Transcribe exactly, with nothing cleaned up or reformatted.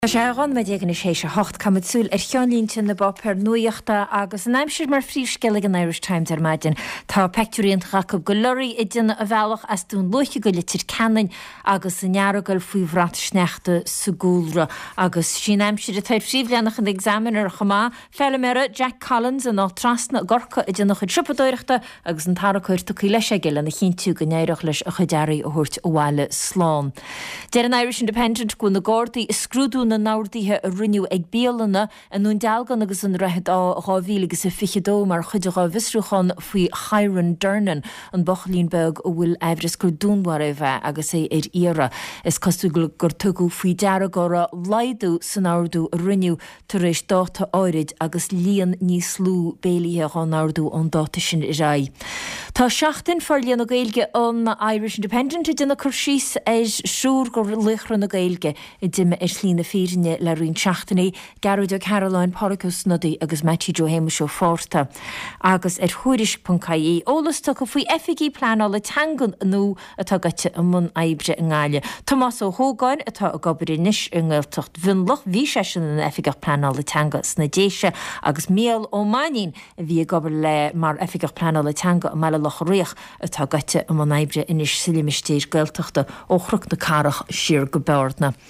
sé gan me dégan sé se hocht kamsúl ar cheanlínte na Bob per nuochta agus an aimsir mar frískellig an Irish Times ar maidin. Tá pectúíon chaco golorí i duna a bhealach as dún loiche go litir canin agus an nearagol faoi bhrat sneachta sagúlra agus sin aimsir a taid fríomhleannach an examen ar chamá fell mera Jack Collins an á trasna gorcha i duna chud tripadóireachta agus an tarachirta chu leis gil an na chinú go néireach leis a chudearí ó thuirt óháile slán. Der an Irish Independent go na Gordaí is scrúdú na náirdaithe a rinneú ag béalana a nún dealgan agus an reithid á rábhíle agus a fichidó mar chuide á visrúchan faoi Chiron Durnan an Bochlínbeg ó bhfuil ebris gur dúnhar a bheith agus é ar ire. Is cosú gur tugu faoi deara gora laidú san áardú a rinneú tar éis dáta áirid agus líon níos lú béalithe á náardú an dáta sin i rá. Tá seachtain forlíon na Gaeilge an na Irish Independent i duna chur síos éis siúr gur lichran na Gaeilge i dime ar slína fírinne le rún seachtainna garúide Caroline Poricus nodí agus Matthew Joe Hamish ó fórta. Agus ar thuiris punt ca í ólas tu go faoi F I G pleanála tangan nó atá gaite an mun aibre an gáile. Tomás ó Hógáin atá a gobarí níos an ghiltocht bhunlach bhí sé sin an F I G pleanála tanga sna déise agus méal ó mainin a bhí gobar le mar F I G pleanála tanga a meile lech riach atá gaite an mun aibre inis silimistéir ghiltochta ó chruch na carach siar go beirna.